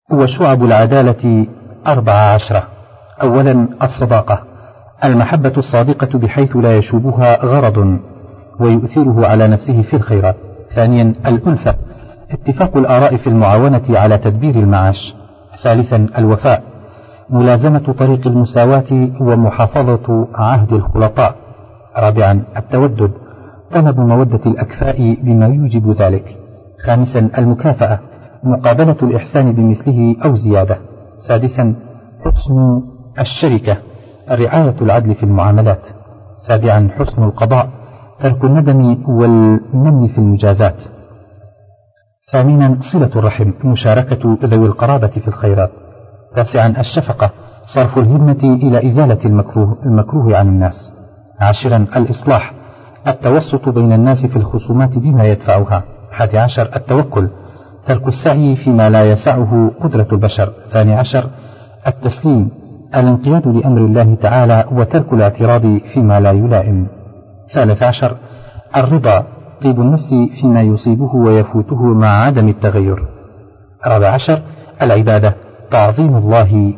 وشعب العدالة 14. أولا الصداقة، المحبة الصادقة بحيث لا يشوبها غرض ويؤثره على نفسه في الخيرات. ثانيا الألفة، اتفاق الآراء في المعاونة على تدبير المعاش. ثالثا الوفاء، ملازمة طريق المساواة ومحافظة عهد الخلطاء. رابعا التودد، طلب مودة الأكفاء بما يوجب ذلك. خامسا المكافأة، مقابلة الإحسان بمثله أو زيادة. سادسا حسن الشركة، رعاية العدل في المعاملات. سابعا حسن القضاء، ترك الندم والمن في المجازات. ثامنا صلة الرحم، مشاركة ذوي القرابة في الخيرات. تاسعا الشفقة، صرف الهمة إلى إزالة المكروه عن الناس. عاشرا الإصلاح، التوسط بين الناس في الخصومات بما يدفعها. 11 التوكل، ترك السعي فيما لا يسعه قدرة البشر. 12 التسليم، الانقياد لأمر الله تعالى وترك الاعتراض فيما لا يلائم. 13 الرضا، طيب النفس فيما يصيبه ويفوته مع عدم التغير. 14 العبادة، تعظيم الله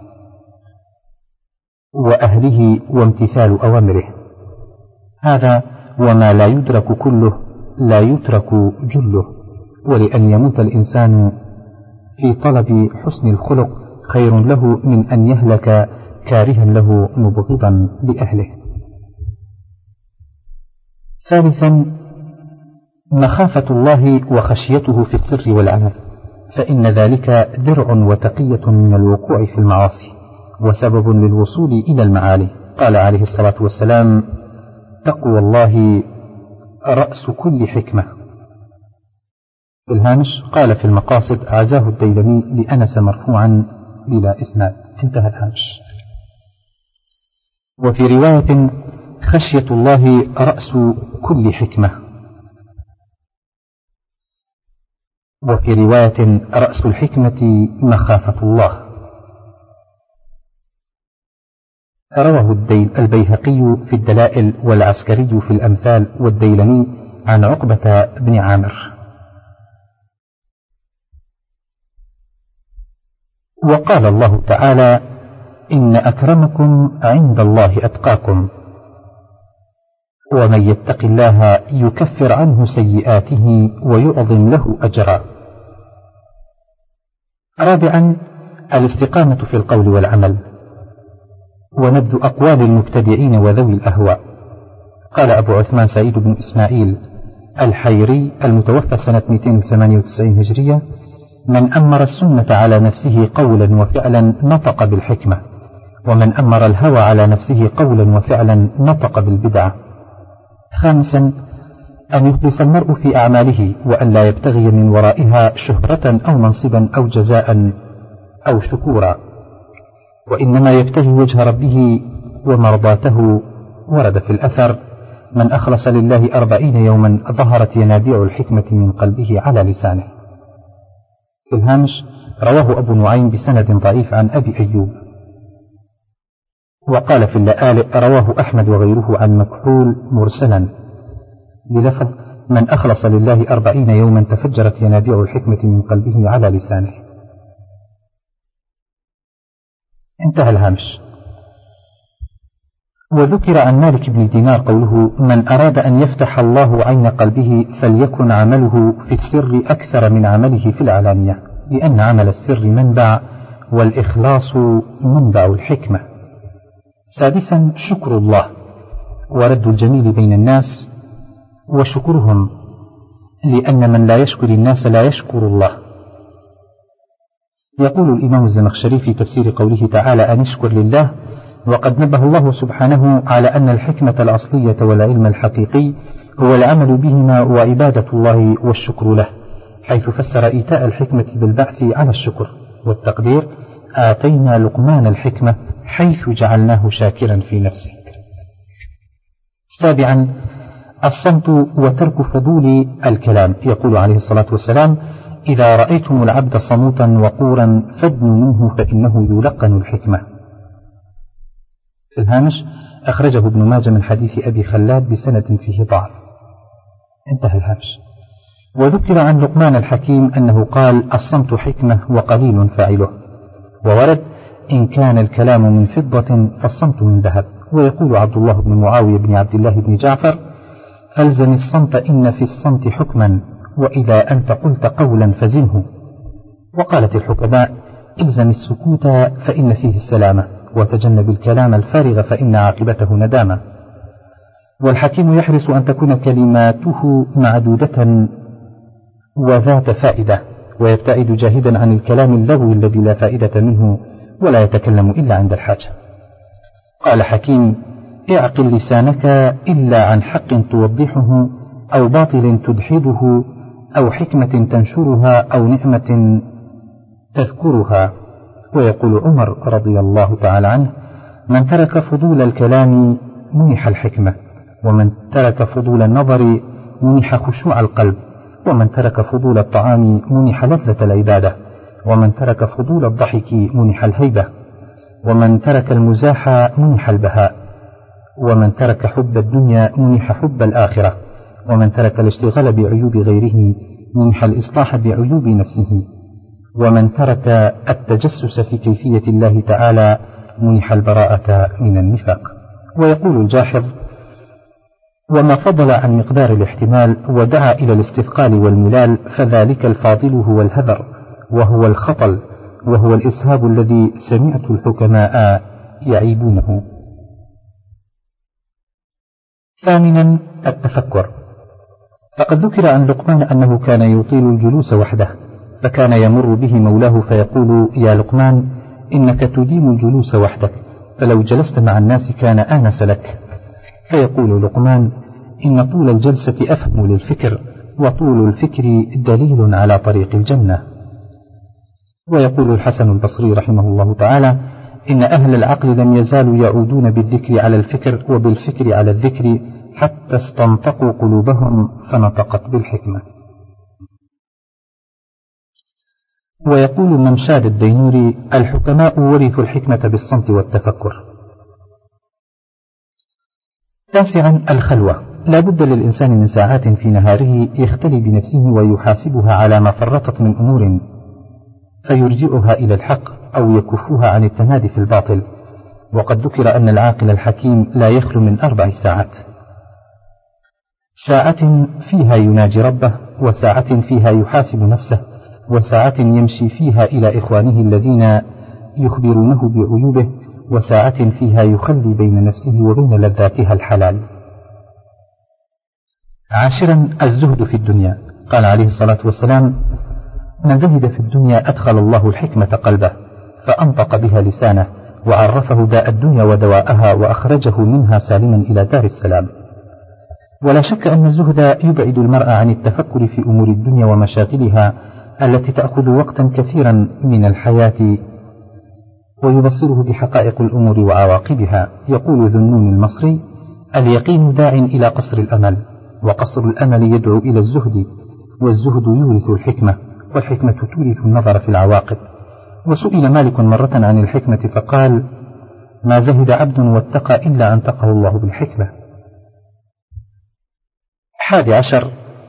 وأهله وامتثال أوامره. هذا وما لا يدرك كله لا يترك جله، ولأن يموت الإنسان في طلب حسن الخلق خير له من أن يهلك كارها له مبغضا لأهله. ثالثا مخافة الله وخشيته في السر والعلن، فإن ذلك درع وتقية من الوقوع في المعاصي وسبب للوصول إلى المعالي. قال عليه الصلاة والسلام: تقوى الله رأس كل حكمة. في الهامش قال في المقاصد: عزاه الديلمي لأنس مرفوعا بلا إسناد. انتهى الهامش. وفي رواية: خشية الله رأس كل حكمة. وفي رواية: رأس الحكمة مخافة الله. رواه البيهقي في الدلائل والعسكري في الأمثال والديلمي عن عقبة بن عامر. وقال الله تعالى: إن أكرمكم عند الله أتقاكم، ومن يتق الله يكفر عنه سيئاته ويعظم له أجرا. رابعا الاستقامة في القول والعمل، ونبذ أقوال المبتدعين وذوي الأهواء. قال أبو عثمان سعيد بن إسماعيل الحيري المتوفى سنة 298 هجرية: من أمر السنة على نفسه قولا وفعلا نطق بالحكمة، ومن أمر الهوى على نفسه قولا وفعلا نطق بالبدعة. خامسا أن يخلص المرء في أعماله، وأن لا يبتغي من ورائها شهرة أو منصبا أو جزاء أو شكورا، وإنما يبتغي وجه ربه ومرضاته. ورد في الأثر: من أخلص لله 40 يوما ظهرت ينابيع الحكمة من قلبه على لسانه. في الهامش رواه أبو نعيم بسند ضعيف عن أبي أيوب. وقال في اللآلئ: رواه أحمد وغيره عن مكحول مرسلا بلفظ: من أخلص لله 40 يوما تفجرت ينابيع الحكمة من قلبه على لسانه. انتهى الهامش. وذكر عن مالك بن دينار قوله: من أراد أن يفتح الله عين قلبه فليكن عمله في السر أكثر من عمله في العلانية، لأن عمل السر منبع، والإخلاص منبع الحكمة. سادسا شكر الله، ورد الجميل بين الناس وشكرهم، لأن من لا يشكر الناس لا يشكر الله. يقول الإمام الزمخشري في تفسير قوله تعالى: أن اشكر لله، وقد نبه الله سبحانه على أن الحكمة الأصلية والعلم الحقيقي هو العمل بهما وعبادة الله والشكر له، حيث فسر إيتاء الحكمة بالبعث على الشكر، والتقدير: آتينا لقمان الحكمة حيث جعلناه شاكرا في نفسه. سابعا الصمت وترك فضول الكلام. يقول عليه الصلاة والسلام: إذا رأيتم العبد صموتا وقورا فادنوا منه فإنه يلقن الحكمة. في الهامش أخرجه ابن ماجه من حديث أبي خلاد بسند فيه ضعف. انتهى الهامش. وذكر عن لقمان الحكيم أنه قال: الصمت حكمة وقليل فاعله. وورد: إن كان الكلام من فضة فالصمت من ذهب. ويقول عبد الله بن معاوية بن عبد الله بن جعفر: ألزم الصمت إن في الصمت حكما، وإذا أنت قلت قولا فزنه. وقالت الحكماء: الزم السكوت فإن فيه السلامة، وتجنب الكلام الفارغ فإن عاقبته ندامة. والحكيم يحرص أن تكون كلماته معدودة وذات فائدة، ويبتعد جاهدا عن الكلام اللغوي الذي لا فائدة منه، ولا يتكلم إلا عند الحاجة. قال حكيم: اعقل لسانك إلا عن حق توضحه، أو باطل تدحضه، أو حكمة تنشرها، أو نعمة تذكرها. ويقول عمر رضي الله تعالى عنه: من ترك فضول الكلام منح الحكمة، ومن ترك فضول النظر منح خشوع القلب، ومن ترك فضول الطعام منح لذة العبادة، ومن ترك فضول الضحك منح الهيبة، ومن ترك المزاح منح البهاء، ومن ترك حب الدنيا منح حب الآخرة، ومن ترك الاشتغال بعيوب غيره منح الإصلاح بعيوب نفسه، ومن ترك التجسس في كيفية الله تعالى منح البراءة من النفاق. ويقول الجاحظ: وما فضل عن مقدار الاحتمال ودعا إلى الاستثقال والملال، فذلك الفاضل هو الهذر، وهو الخطل، وهو الإسهاب الذي سمعت الحكماء يعيبونه. ثامنا: التفكر. فقد ذكر عن لقمان أنه كان يطيل الجلوس وحده، فكان يمر به مولاه فيقول: يا لقمان، إنك تديم الجلوس وحدك، فلو جلست مع الناس كان آنس لك. فيقول لقمان: إن طول الجلسة أفهم للفكر، وطول الفكر دليل على طريق الجنة. ويقول الحسن البصري رحمه الله تعالى: إن أهل العقل لم يزالوا يعودون بالذكر على الفكر، وبالفكر على الذكر، حتى استنطقوا قلوبهم فنطقت بالحكمة. ويقول ممشاد الدينوري: الحكماء ورثوا الحكمة بالصمت والتفكر. تاسعا: الخلوة. لا بد للإنسان من ساعات في نهاره يختلي بنفسه ويحاسبها على ما فرطت من أمور، فيرجعها إلى الحق أو يكفها عن التمادي في الباطل. وقد ذكر أن العاقل الحكيم لا يخلو من 4 ساعات: ساعة فيها يناجي ربه، وساعة فيها يحاسب نفسه، وساعة يمشي فيها إلى إخوانه الذين يخبرونه بعيوبه، وساعة فيها يخلي بين نفسه وبين لذاتها الحلال. عاشرا: الزهد في الدنيا. قال عليه الصلاة والسلام: من زهد في الدنيا أدخل الله الحكمة قلبه، فأنطق بها لسانه، وعرفه داء الدنيا ودواءها، وأخرجه منها سالما إلى دار السلام. ولا شك أن الزهد يبعد المرء عن التفكر في أمور الدنيا ومشاغلها التي تأخذ وقتا كثيرا من الحياة، ويبصره بحقائق الأمور وعواقبها. يقول ذنون المصري: اليقين داع إلى قصر الأمل، وقصر الأمل يدعو إلى الزهد، والزهد يورث الحكمة، والحكمة تورث النظر في العواقب. وسئل مالك مرة عن الحكمة فقال: ما زهد عبد واتقى إلا أنتقه الله بالحكمة. 11: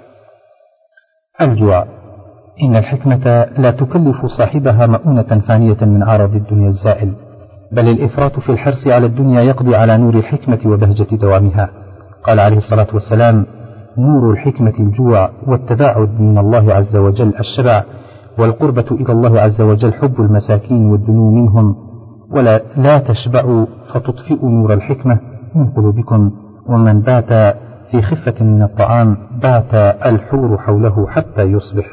الجوع. إن الحكمة لا تكلف صاحبها مؤونة فانية من عرض الدنيا الزائل، بل الإفراط في الحرص على الدنيا يقضي على نور الحكمة وبهجة دوامها. قال عليه الصلاة والسلام: نور الحكمة الجوع، والتباعد من الله عز وجل الشبع، والقربة إلى الله عز وجل حب المساكين والدنو منهم، ولا لا تشبعوا فتطفئوا نور الحكمة من قلوبكم، ومن بات في خفة من الطعام بات الحور حوله حتى يصبح.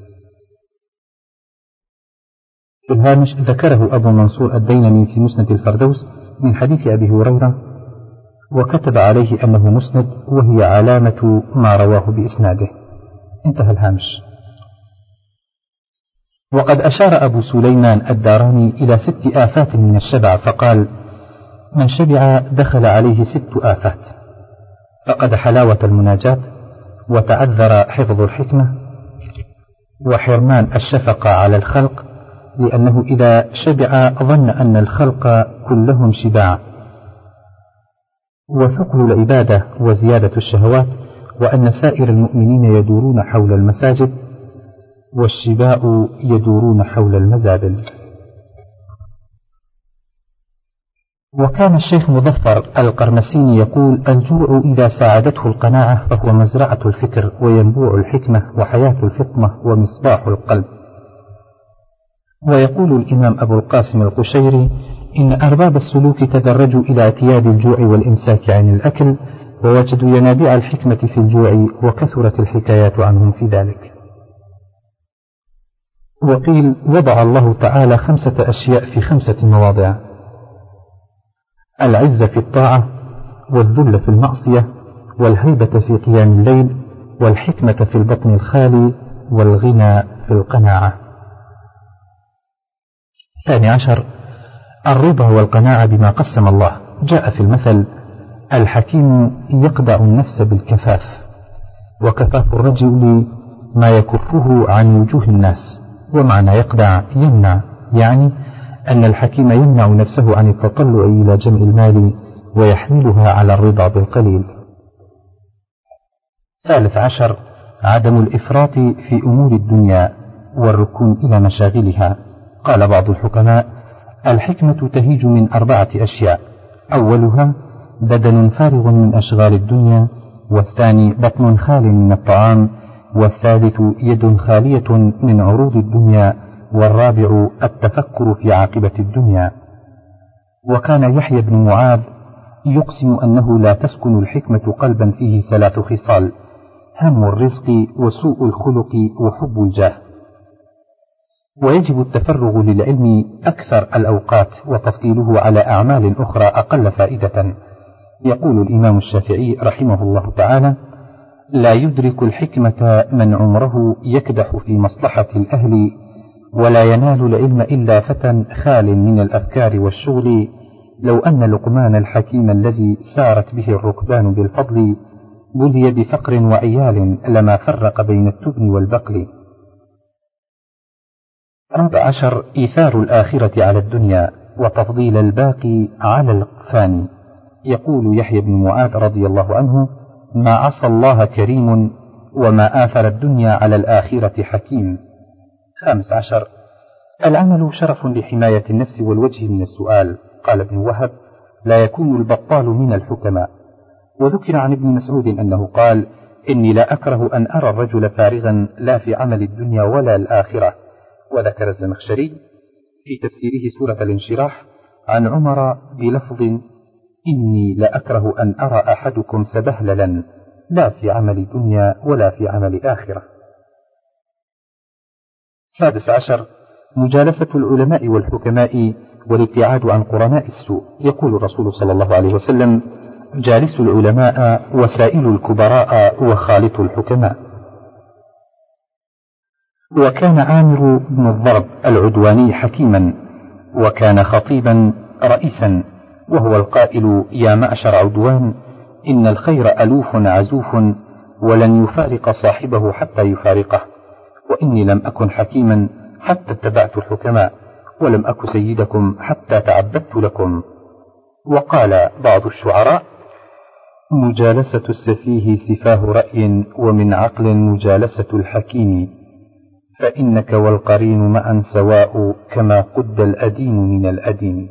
في الهامش ذكره أبو منصور الدينمي في مسند الفردوس من حديث أبي هريرة، وكتب عليه أنه مسند، وهي علامة ما رواه بإسناده. انتهى الهامش. وقد أشار أبو سليمان الداراني إلى 6 آفات من الشبع، فقال: من شبع دخل عليه 6 آفات: فقد حلاوة المناجاة، وتعذر حفظ الحكمة، وحرمان الشفقة على الخلق، لأنه إذا شبع ظن أن الخلق كلهم شباع، وثقل العبادة وزيادة الشهوات، وأن سائر المؤمنين يدورون حول المساجد والشباء يدورون حول المزابل. وكان الشيخ مظفر القرمسيني يقول: الجوع إذا ساعدته القناعة فهو مزرعة الفكر وينبوع الحكمة وحياة الفطنة ومصباح القلب. ويقول الإمام أبو القاسم القشيري: إن أرباب السلوك تدرجوا إلى اعتياد الجوع والإمساك عن الأكل، ووجدوا ينابيع الحكمة في الجوع، وكثرت الحكايات عنهم في ذلك. وقيل: وضع الله تعالى 5 أشياء في 5 مواضع: العزة في الطاعة، والذل في المعصية، والهيبة في قيام الليل، والحكمة في البطن الخالي، والغنى في القناعة. 12. الرضا والقناعة بما قسم الله. جاء في المثل: الحكيم يقدع النفس بالكفاف، وكفاف الرجل ما يكفه عن وجوه الناس. ومعنى يقدع يمنع، يعني أن الحكيم يمنع نفسه عن التطلع إلى جمع المال ويحملها على الرضا بالقليل. 13. عدم الإفراط في أمور الدنيا والركون إلى مشاغلها. قال بعض الحكماء: الحكمة تهيج من 4 أشياء: أولها بدن فارغ من أشغال الدنيا، والثاني بطن خال من الطعام، والثالث يد خالية من عروض الدنيا، والرابع التفكر في عاقبة الدنيا. وكان يحيى بن معاذ يقسم أنه لا تسكن الحكمة قلبا فيه 3 خصال: هم الرزق، وسوء الخلق، وحب الجاه. ويجب التفرغ للعلم أكثر الأوقات، وتفضيله على أعمال أخرى أقل فائدة. يقول الإمام الشافعي رحمه الله تعالى: لا يدرك الحكمة من عمره يكدح في مصلحة الأهل، ولا ينال العلم إلا فتى خال من الأفكار والشغل. لو أن لقمان الحكيم الذي سارت به الركبان بالفضل بلي بفقر وعيال لما فرق بين التبن والبقل. 14. إيثار الآخرة على الدنيا، وتفضيل الباقي على الفاني. يقول يحيى بن معاذ رضي الله عنه: ما عصى الله كريم، وما آثر الدنيا على الآخرة حكيم. 15. العمل شرف لحماية النفس والوجه من السؤال. قال ابن وهب: لا يكون البطال من الحكماء. وذكر عن ابن مسعود أنه قال: إني لا أكره أن أرى الرجل فارغا لا في عمل الدنيا ولا الآخرة. وذكر الزمخشري في تفسيره سورة الانشراح عن عمر بلفظ: إني لا أكره أن أرى أحدكم سبهللا لا في عمل دنيا ولا في عمل آخرة. 16. مجالسة العلماء والحكماء والابتعاد عن قرناء السوء. يقول الرسول صلى الله عليه وسلم: جالسوا العلماء وسائلوا الكبراء وخالطوا الحكماء. وكان عامر بن الضرب العدواني حكيما، وكان خطيبا رئيسا، وهو القائل: يا معشر عدوان، إن الخير ألوف عزوف، ولن يفارق صاحبه حتى يفارقه، وإني لم أكن حكيما حتى اتبعت الحكماء، ولم أك سيدكم حتى تعبدت لكم. وقال بعض الشعراء: مجالسة السفيه سفاه رأي، ومن عقل مجالسة الحكيم، فإنك والقرين معا سواء، كما قد الأدين من الأدين.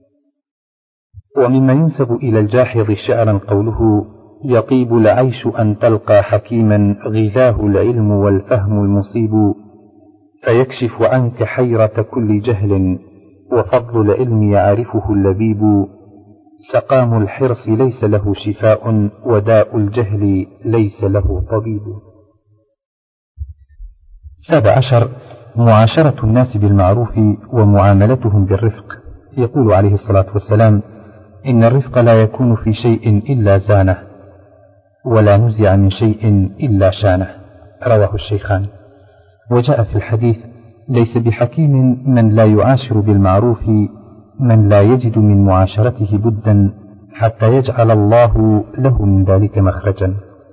ومما ينسب إلى الجاحظ شعرا قوله: يطيب العيش أن تلقى حكيما، غذاه العلم والفهم المصيب، فيكشف عنك حيرة كل جهل، وفضل العلم يعرفه اللبيب، سقام الحرص ليس له شفاء، وداء الجهل ليس له طبيب. 17. معاشرة الناس بالمعروف ومعاملتهم بالرفق. يقول عليه الصلاة والسلام: إن الرفق لا يكون في شيء إلا زانه، ولا نزع من شيء إلا شانه. رواه الشيخان. وجاء في الحديث: ليس بحكيم من لا يعاشر بالمعروف من لا يجد من معاشرته بدا، حتى يجعل الله له من ذلك مخرجا.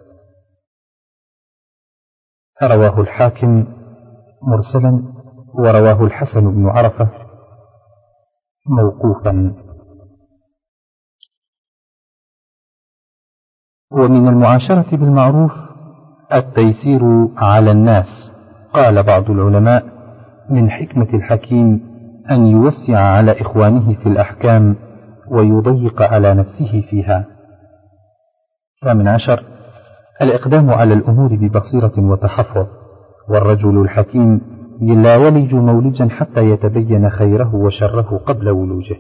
رواه الحاكم مرسلا، ورواه الحسن بن عرفة موقوفا. ومن المعاشرة بالمعروف التيسير على الناس. قال بعض العلماء: من حكمة الحكيم أن يوسع على إخوانه في الأحكام ويضيق على نفسه فيها. 18. الإقدام على الأمور ببصيرة وتحفظ، والرجل الحكيم لا يلج مولجا حتى يتبين خيره وشره قبل ولوجه.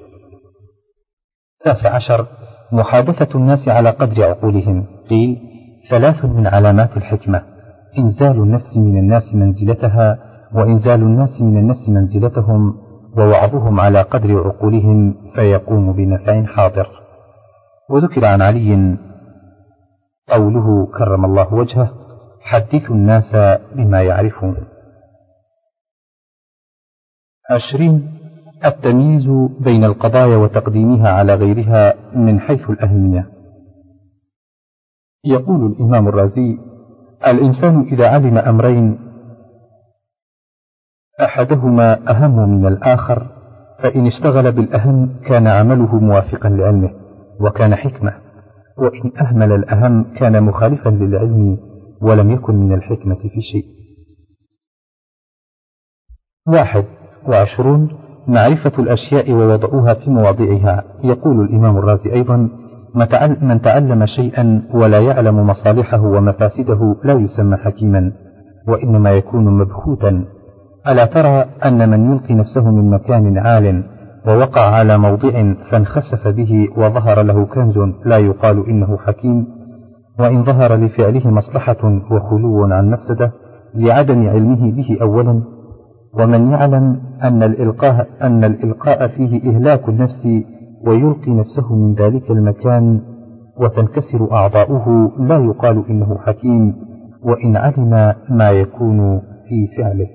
19. محادثة الناس على قدر عقولهم. قيل: 3 من علامات الحكمة: إنزال النفس من الناس منزلتها، وإنزال الناس من النفس منزلتهم، ووعظهم على قدر عقولهم فيقوم بنفع حاضر. وذكر عن علي قوله كرم الله وجهه: حدثوا الناس بما يعرفون. 20. التمييز بين القضايا وتقديمها على غيرها من حيث الأهمية. يقول الإمام الرازي: الإنسان إذا علم أمرين أحدهما أهم من الآخر فإن اشتغل بالأهم كان عمله موافقا لعلمه وكان حكمة، وإن أهمل الأهم كان مخالفا للعلم ولم يكن من الحكمة في شيء. 21. معرفة الأشياء ووضعها في مواضعها. يقول الإمام الرازي أيضا: من تعلم شيئا ولا يعلم مصالحه ومفاسده لا يسمى حكيما، وإنما يكون مبهوتا. ألا ترى أن من يلقي نفسه من مكان عال ووقع على موضع فانخسف به وظهر له كنز لا يقال إنه حكيم، وإن ظهر لفعله مصلحة وخلو عن مفسدة لعدم علمه به أولا. ومن يعلم أن الإلقاء فيه إهلاك النفس ويلقي نفسه من ذلك المكان وتنكسر أعضاؤه لا يقال إنه حكيم، وإن علم ما يكون في فعله.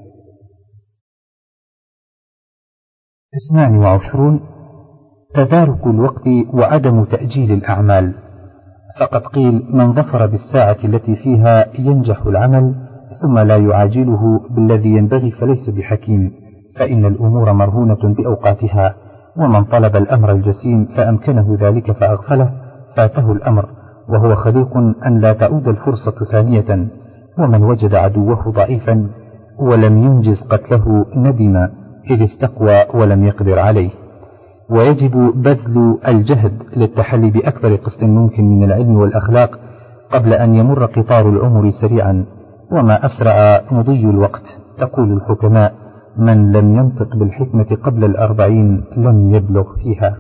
22. تدارك الوقت وعدم تأجيل الأعمال. فقد قيل: من ظفر بالساعة التي فيها ينجح العمل ثم لا يعاجله بالذي ينبغي فليس بحكيم، فإن الأمور مرهونة بأوقاتها، ومن طلب الأمر الجسيم فأمكنه ذلك فأغفله فاته الأمر، وهو خليق أن لا تعود الفرصة ثانية. ومن وجد عدوه ضعيفا ولم ينجز قتله ندم إذ استقوى ولم يقدر عليه. ويجب بذل الجهد للتحلي بأكبر قسط ممكن من العلم والأخلاق قبل أن يمر قطار العمر سريعا، وما أسرع مضي الوقت. تقول الحكماء: من لم ينطق بالحكمة قبل 40 لم يبلغ فيها.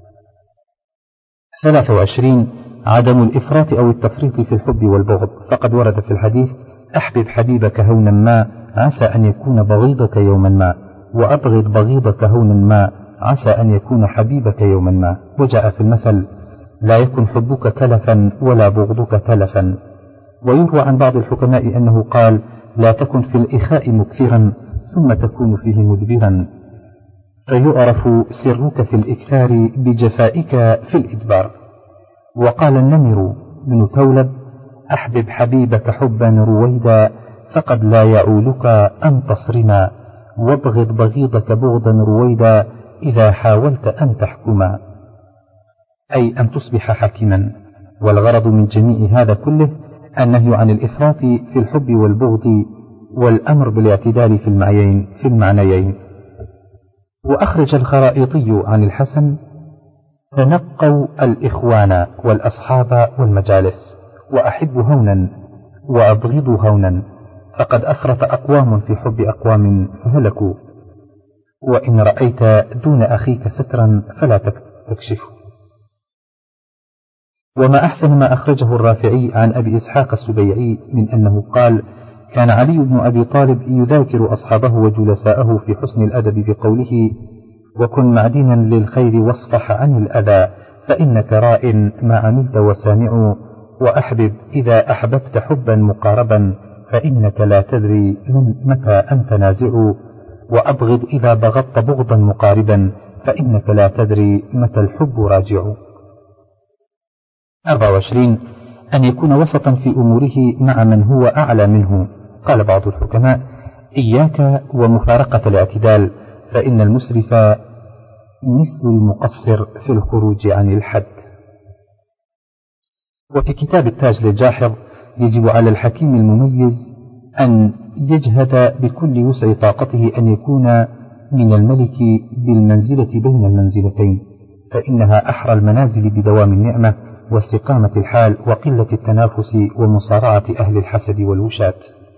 23. عدم الإفراط أو التفريط في الحب والبغض. فقد ورد في الحديث: أحبب حبيبك هونا ما عسى أن يكون بغيضك يوما ما، وأبغض بغيضك هونا ما عسى أن يكون حبيبك يوما ما. وجاء في المثل: لا يكن حبك تلفا ولا بغضك تلفا. ويروى عن بعض الحكماء أنه قال: لا تكن في الإخاء مكثرا ثم تكون فيه مدبرا، فيعرف سرك في الإكثار بجفائك في الإدبار. وقال النمر بن تولب: أحبب حبيبك حبا رويدا فقد لا يعولك أن تصرما، وابغض بغيضك بغضا رويدا إذا حاولت أن تحكما، أي أن تصبح حكيما. والغرض من جميع هذا كله النهي عن الإفراط في الحب والبغض، والأمر بالاعتدال في المعنيين. وأخرج الخرائطي عن الحسن: تنقوا الإخوان والأصحاب والمجالس، وأحب هونا وأبغض هونا، فقد أفرط أقوام في حب أقوام فهلكوا. وإن رأيت دون أخيك سترا فلا تكشفه. وما أحسن ما أخرجه الرافعي عن أبي إسحاق السبيعي من أنه قال: كان علي بن أبي طالب يذاكر أصحابه وجلساءه في حسن الأدب بقوله: وكن معدنا للخير واصفح عن الأذى، فإنك راء ما عملت وسامع، وأحبب إذا أحببت حبا مقاربا، فإنك لا تدري متى أنت نازع، وأبغض إذا بغضت بغضا مقاربا، فإنك لا تدري متى الحب راجع. 24. أن يكون وسطا في أموره مع من هو أعلى منه. قال بعض الحكماء: إياك ومفارقة الاعتدال، فإن المسرف مثل المقصر في الخروج عن الحد. وفي كتاب التاج للجاحظ: يجب على الحكيم المميز أن يجهد بكل وسع طاقته أن يكون من الملك بالمنزلة بين المنزلتين، فإنها أحرى المنازل بدوام النعمة واستقامة الحال وقلة التنافس ومصارعة أهل الحسد والوشاة.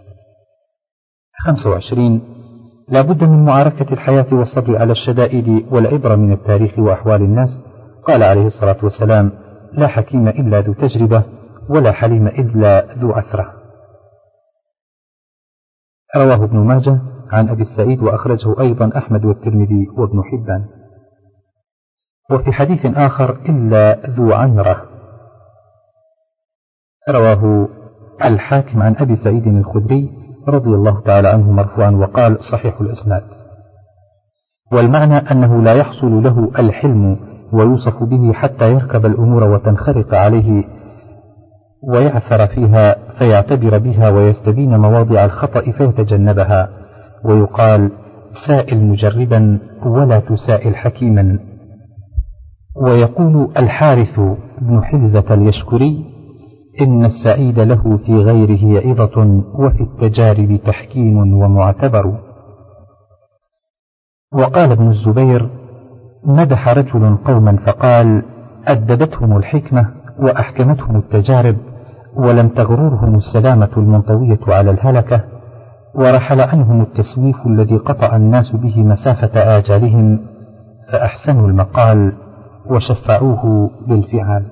25. لا بد من معاركة الحياة والصبر على الشدائد والعبرة من التاريخ وأحوال الناس. قال عليه الصلاة والسلام: لا حكيم إلا ذو تجربة، ولا حليم إلا ذو عثرة. رواه ابن ماجه عن أبي السعيد، وأخرجه أيضا أحمد والترمذي وابن حبان. وفي حديث آخر: إلا ذو عنرة. رواه الحاكم عن أبي سعيد الخدري رضي الله تعالى عنه مرفوعا، وقال: صحيح الإسناد. والمعنى أنه لا يحصل له الحلم ويوصف به حتى يركب الأمور وتنخرق عليه ويعثر فيها فيعتبر بها ويستبين مواضع الخطأ فيتجنبها، ويقال: سائل مجربا ولا تسائل حكيما. ويقول الحارث بن حلزة اليشكري: إن السعيد له في غيره عظة، وفي التجارب تحكيم ومعتبر. وقال ابن الزبير: مدح رجل قوما فقال: أدبتهم الحكمة وأحكمتهم التجارب، ولم تغررهم السلامة المنطوية على الهلكة، ورحل عنهم التسويف الذي قطع الناس به مسافة آجالهم، فأحسنوا المقال وشفعوه بالفعال.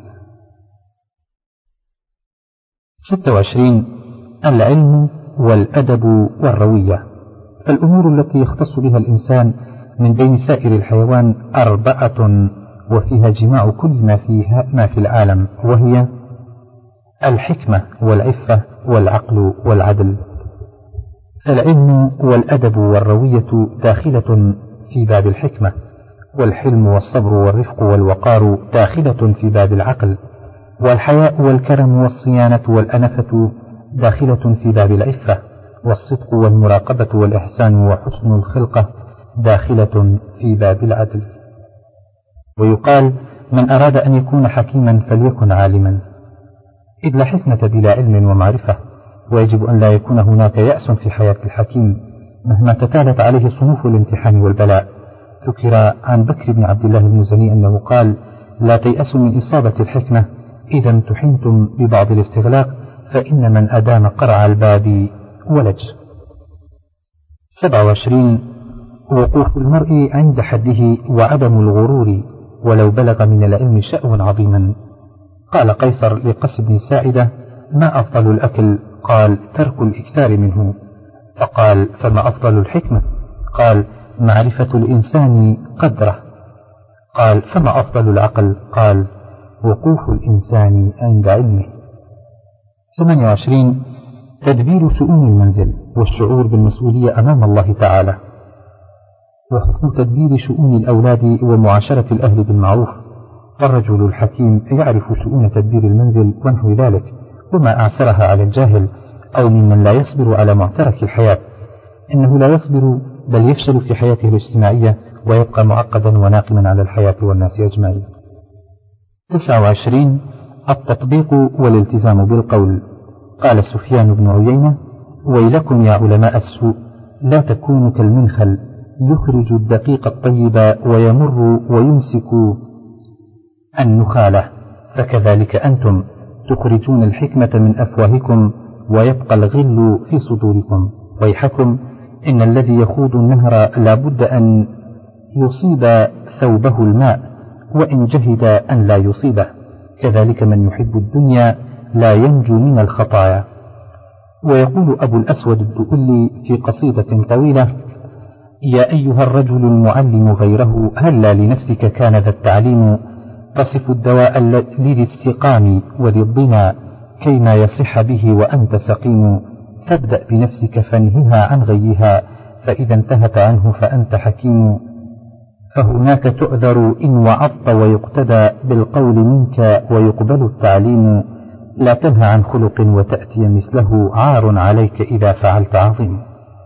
26. العلم والأدب والروية. الأمور التي يختص بها الإنسان من بين سائر الحيوان 4، وفيها جماع كل ما في العالم، وهي الحكمة والعفة والعقل والعدل. العلم والأدب والروية داخلة في باب الحكمة، والحلم والصبر والرفق والوقار داخلة في باب العقل، والحياء والكرم والصيانة والأنفة داخلة في باب العفة، والصدق والمراقبة والإحسان وحسن الخلقة داخلة في باب العدل. ويقال: من أراد أن يكون حكيما فليكن عالما، إذ لا حكمة بلا علم ومعرفة، ويجب أن لا يكون هناك يأس في حياة الحكيم مهما تتالت عليه صنوف الامتحان والبلاء. ذكر عن بكر بن عبد الله المزني أنه قال: لا تيأسوا من إصابة الحكمة إذا امتحنتم ببعض الاستغلاق، فإن من أدام قرع الباب ولج. 27. وقوف المرء عند حده وعدم الغرور ولو بلغ من العلم شأوا عظيما. قال قيصر لقس بن ساعدة: ما أفضل الأكل؟ قال: ترك الإكثار منه. فقال: فما أفضل الحكمة؟ قال: معرفة الإنسان قدره. قال: فما أفضل العقل؟ قال: وقوف الإنسان عند علمه. 28. تدبير شؤون المنزل والشعور بالمسؤولية أمام الله تعالى، وحكم تدبير شؤون الأولاد ومعاشرة الأهل بالمعروف. الرجل الحكيم يعرف شؤون تدبير المنزل ونحو ذلك، وما أعسرها على الجاهل أو ممن لا يصبر على معترك الحياة. إنه لا يصبر بل يفشل في حياته الاجتماعية ويبقى معقدا وناقما على الحياة والناس أجمعين. 29. التطبيق والالتزام بالقول. قال سفيان بن عيينة: ويلكم يا علماء السوء، لا تكونوا كالمنخل يخرج الدقيق الطيب ويمر ويمسك النخالة، فكذلك أنتم تخرجون الحكمة من أفواهكم ويبقى الغل في صدوركم. ويحكم، إن الذي يخوض النهر لا بد أن يصيب ثوبه الماء وإن جهد أن لا يصيبه، كذلك من يحب الدنيا لا ينجو من الخطايا. ويقول أبو الأسود الدؤلي في قصيدة طويلة: يا أيها الرجل المعلم غيره، هلا لنفسك كان ذا التعليم، تصف الدواء للسقام وللضنا كيما يصح به وأنت سقيم، فابدأ بنفسك فانهها عن غيها، فإذا انتهت عنه فأنت حكيم، فهناك تؤذر إن وعظت ويقتدى بالقول منك ويقبل التعليم، لا تنهى عن خلق وتأتي مثله، عار عليك إذا فعلت عظيم.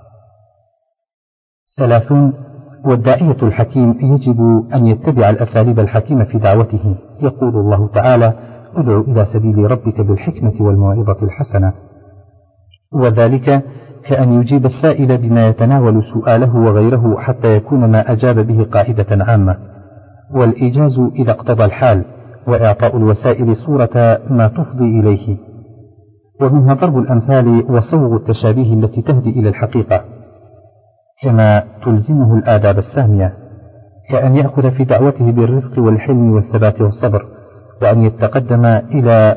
30. والداعية الحكيم يجب أن يتبع الأساليب الحكيمة في دعوته. يقول الله تعالى: ادع إلى سبيل ربك بالحكمة والموعظة الحسنة. وذلك كأن يجيب السائل بما يتناول سؤاله وغيره حتى يكون ما أجاب به قاعدة عامة. والإيجاز إذا اقتضى الحال، وإعطاء الوسائل صورة ما تفضي إليه. ومنها ضرب الأمثال وصوغ التشابيه التي تهدي إلى الحقيقة، كما تلزمه الآداب السامية، كأن يأخذ في دعوته بالرفق والحلم والثبات والصبر، وأن يتقدم إلى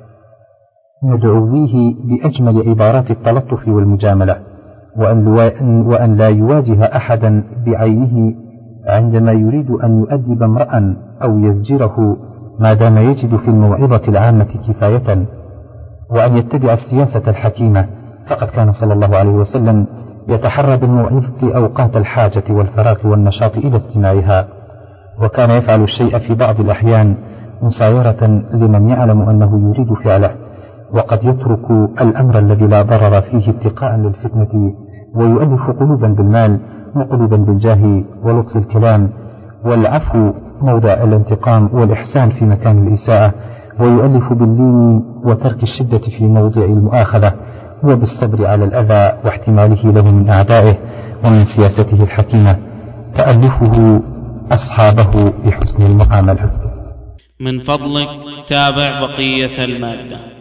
مدعويه بأجمل عبارات التلطف والمجاملة، وأن لا يواجه أحدا بعينه عندما يريد أن يؤدب امرأ أو يزجره ما دام يجد في الموعظة العامة كفاية، وأن يتبع السياسة الحكيمة، فقد كان صلى الله عليه وسلم يتحرى بالموعظة أوقات الحاجة والفراغ والنشاط إلى استماعها، وكان يفعل الشيء في بعض الأحيان مسايرة لمن يعلم أنه يريد فعله، وقد يترك الأمر الذي لا ضرر فيه اتقاء للفتنة، ويؤلف قلوبا بالمال وقلوبا بالجاه ولطف الكلام، والعفو موضع الانتقام، والإحسان في مكان الإساءة، ويؤلف باللين وترك الشدة في موضع المؤاخذة، وبالصبر على الأذى واحتماله له من أعدائه، ومن سياسته الحكيمة تألفه أصحابه بحسن المعاملة. من فضلك تابع بقية المادة.